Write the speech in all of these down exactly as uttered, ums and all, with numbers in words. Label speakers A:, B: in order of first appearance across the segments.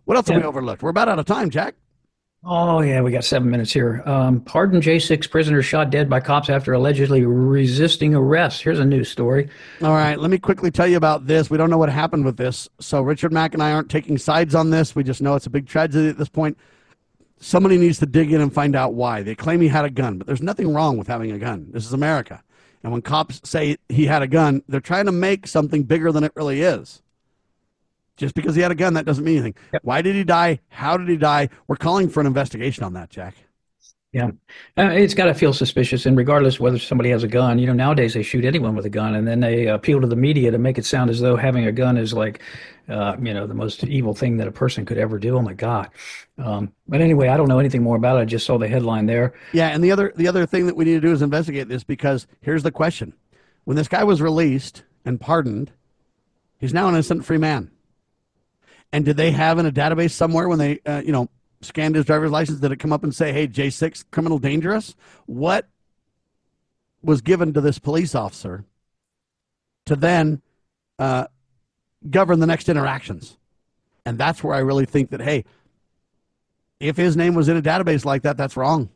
A: What else have
B: Yeah.
A: we overlooked? We're about out of time, Jack.
B: Oh, yeah, we got seven minutes here. Um, pardoned J six prisoner shot dead by cops after allegedly resisting arrest. Here's a news story.
A: All right, let me quickly tell you about this. We don't know what happened with this. So Richard Mack and I aren't taking sides on this. We just know it's a big tragedy at this point. Somebody needs to dig in and find out why. They claim he had a gun, but there's nothing wrong with having a gun. This is America. And when cops say he had a gun, they're trying to make something bigger than it really is. Just because he had a gun, that doesn't mean anything.
B: Yep.
A: Why did he die? How did he die? We're calling for an investigation on that, Jack.
B: Yeah. Uh, it's got to feel suspicious. And regardless of whether somebody has a gun, you know, nowadays they shoot anyone with a gun and then they appeal to the media to make it sound as though having a gun is like, uh, you know, the most evil thing that a person could ever do. Oh, my God. Um, but anyway, I don't know anything more about it. I just saw the headline there.
A: Yeah, and the other the other thing that we need to do is investigate this, because here's the question. When this guy was released and pardoned, he's now an innocent free man. And did they have in a database somewhere when they, uh, you know, scanned his driver's license, did it come up and say, hey, J six, criminal dangerous? What was given to this police officer to then uh, govern the next interactions? And that's where I really think that, hey, if his name was in a database like that, that's wrong.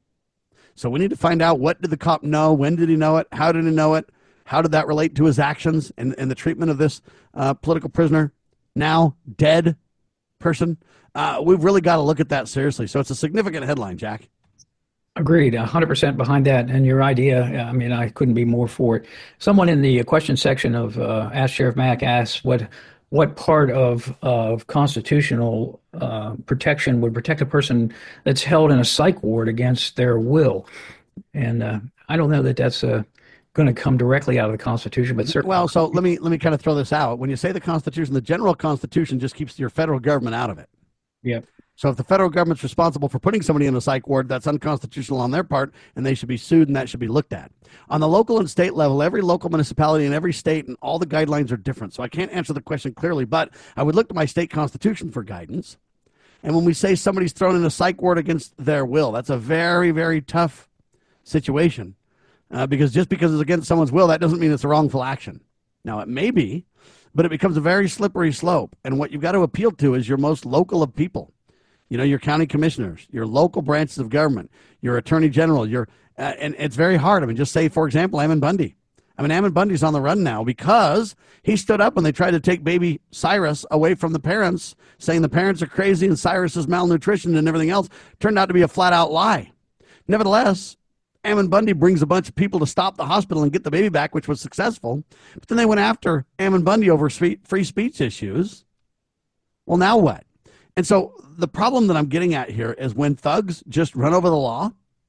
A: So we need to find out, what did the cop know? When did he know it? How did he know it? How did that relate to his actions and, and the treatment of this uh, political prisoner, now dead person? Uh, we've really got to look at that seriously. So it's a significant headline, Jack.
B: Agreed, one hundred percent behind that. And your idea, I mean, I couldn't be more for it. Someone in the question section of uh, Ask Sheriff Mack asked what what part of of constitutional uh, protection would protect a person that's held in a psych ward against their will. And uh, I don't know that that's uh, going to come directly out of the Constitution, but certainly.
A: Well, so let me let me kind of throw this out. When you say the Constitution, the general Constitution just keeps your federal government out of it.
B: Yeah.
A: So if the federal government's responsible for putting somebody in a psych ward, that's unconstitutional on their part, and they should be sued, and that should be looked at. On the local and state level, every local municipality in every state and all the guidelines are different. So I can't answer the question clearly, but I would look to my state constitution for guidance. And when we say somebody's thrown in a psych ward against their will, that's a very, very tough situation, uh, because just because it's against someone's will, that doesn't mean it's a wrongful action. Now, it may be, but it becomes a very slippery slope. And what you've got to appeal to is your most local of people. You know, your county commissioners, your local branches of government, your attorney general, your, uh, and it's very hard. I mean, just say, for example, Ammon Bundy. I mean, Ammon Bundy's on the run now because he stood up when they tried to take baby Cyrus away from the parents, saying the parents are crazy and Cyrus is malnutrition and everything else. Turned out to be a flat out lie. Nevertheless, Ammon Bundy brings a bunch of people to stop the hospital and get the baby back, which was successful. But then they went after Ammon Bundy over free speech issues. Well, now what? And so the problem that I'm getting at here is when thugs just run over the law,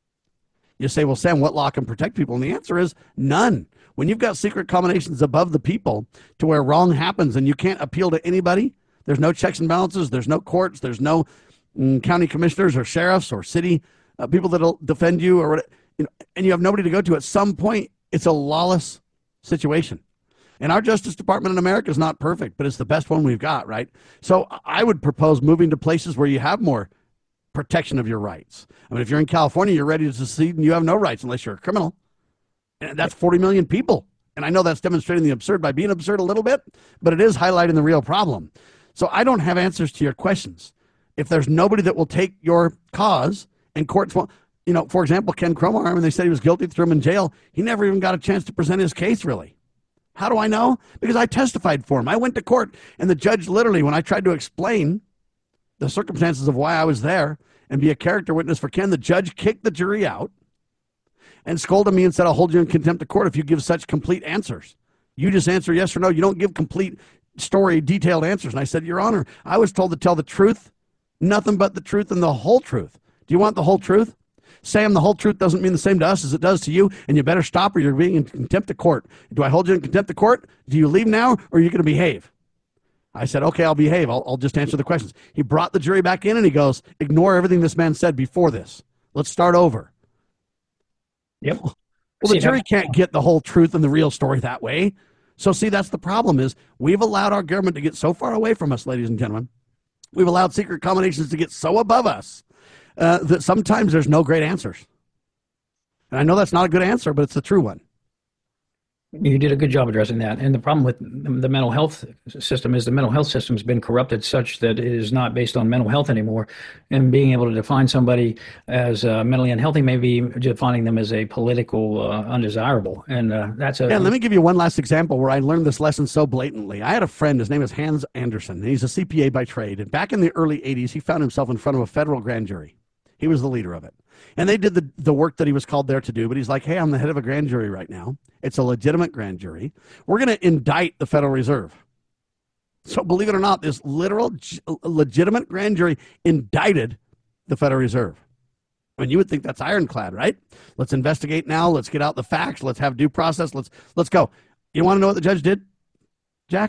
A: you say, well, Sam, what law can protect people? And the answer is none. When you've got secret combinations above the people to where wrong happens and you can't appeal to anybody, there's no checks and balances, there's no courts, there's no mm, county commissioners or sheriffs or city uh, people that'll defend you, or you know, and you have nobody to go to. At some point, it's a lawless situation. And our Justice Department in America is not perfect, but it's the best one we've got, right? So I would propose moving to places where you have more protection of your rights. I mean, if you're in California, you're ready to secede and you have no rights unless you're a criminal. And that's forty million people. And I know that's demonstrating the absurd by being absurd a little bit, but it is highlighting the real problem. So I don't have answers to your questions. If there's nobody that will take your cause and courts won't, you know, for example, Ken Cromar, when they said he was guilty, threw him in jail, he never even got a chance to present his case, really. How do I know? Because I testified for him. I went to court, and the judge literally, when I tried to explain the circumstances of why I was there and be a character witness for Ken, the judge kicked the jury out and scolded me and said, I'll hold you in contempt of court if you give such complete answers. You just answer yes or no. You don't give complete story, detailed answers. And I said, Your Honor, I was told to tell the truth, nothing but the truth and the whole truth. Do you want the whole truth? Sam, the whole truth doesn't mean the same to us as it does to you, and you better stop or you're being in contempt of court. Do I hold you in contempt of court? Do you leave now, or are you going to behave? I said, okay, I'll behave. I'll, I'll just answer the questions. He brought the jury back in, and he goes, ignore everything this man said before this. Let's start over.
B: Yep.
A: Well,
B: See,
A: the jury
B: that-
A: can't get the whole truth and the real story that way. So, see, that's the problem is we've allowed our government to get so far away from us, ladies and gentlemen. We've allowed secret combinations to get so above us uh, that sometimes there's no great answers. And I know that's not a good answer, but it's the true one.
B: You did a good job addressing that. And the problem with the mental health system is the mental health system has been corrupted such that it is not based on mental health anymore. And being able to define somebody as uh, mentally unhealthy may be defining them as a political uh, undesirable. And uh, that's a.
A: Yeah, let me give you one last example where I learned this lesson so blatantly. I had a friend, his name is Hans Anderson, and he's a C P A by trade. And back in the early eighties, he found himself in front of a federal grand jury. He was the leader of it. And they did the, the work that he was called there to do. But he's like, hey, I'm the head of a grand jury right now. It's a legitimate grand jury. We're going to indict the Federal Reserve. So believe it or not, this literal legitimate grand jury indicted the Federal Reserve. I mean, you would think that's ironclad, right? Let's investigate now. Let's get out the facts. Let's have due process. Let's let's go. You want to know what the judge did, Jack?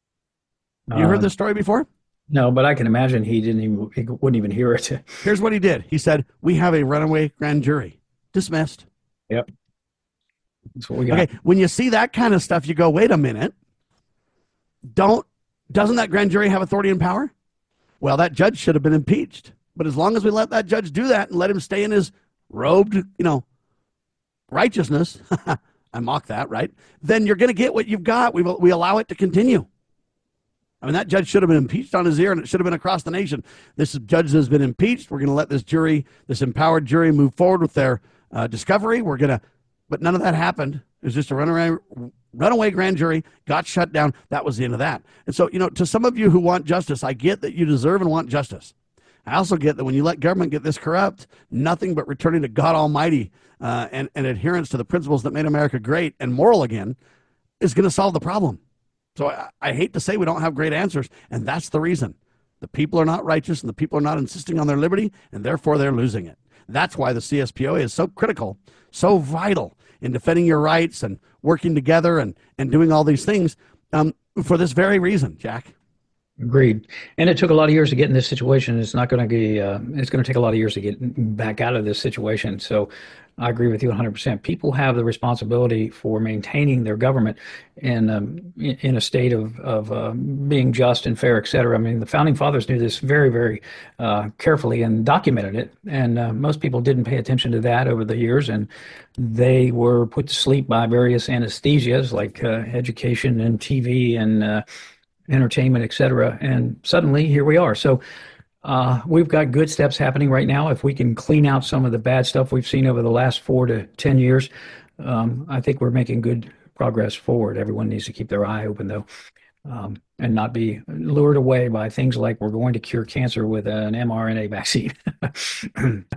A: You
B: Uh,
A: heard this story before?
B: no, but I can imagine he didn't even, he wouldn't even hear it.
A: Here's what he did. He said, we have a runaway grand jury. Dismissed.
B: Yep. That's what we got.
A: Okay, when you see that kind of stuff, you go, wait a minute. Don't, doesn't that grand jury have authority and power? Well, that judge should have been impeached. But as long as we let that judge do that and let him stay in his robed, you know, righteousness, I mock that, right? Then you're going to get what you've got. We, we allow it to continue. I mean, that judge should have been impeached on his ear, and it should have been across the nation. This judge has been impeached. We're going to let this jury, this empowered jury, move forward with their uh, discovery. We're going to, but none of that happened. It was just a runaway, runaway grand jury, got shut down. That was the end of that. And so, you know, to some of you who want justice, I get that you deserve and want justice. I also get that when you let government get this corrupt, nothing but returning to God Almighty uh, and, and adherence to the principles that made America great and moral again is going to solve the problem. So I, I hate to say we don't have great answers, and that's the reason. The people are not righteous, and the people are not insisting on their liberty, and therefore they're losing it. That's why the C S P O A is so critical, so vital in defending your rights and working together and, and doing all these things um, for this very reason, Jack.
B: Agreed. And it took a lot of years to get in this situation. It's not going to be, uh, it's going to take a lot of years to get back out of this situation. So I agree with you one hundred percent. People have the responsibility for maintaining their government in, um, in a state of, of uh, being just and fair, et cetera. I mean, the founding fathers knew this very, very uh, carefully and documented it. And uh, most people didn't pay attention to that over the years. And they were put to sleep by various anesthesias like uh, education and T V and uh, entertainment, et cetera. And suddenly here we are. So uh, we've got good steps happening right now. If we can clean out some of the bad stuff we've seen over the last four to ten years, um, I think we're making good progress forward. Everyone needs to keep their eye open, though, um, and not be lured away by things like we're going to cure cancer with an M R N A vaccine.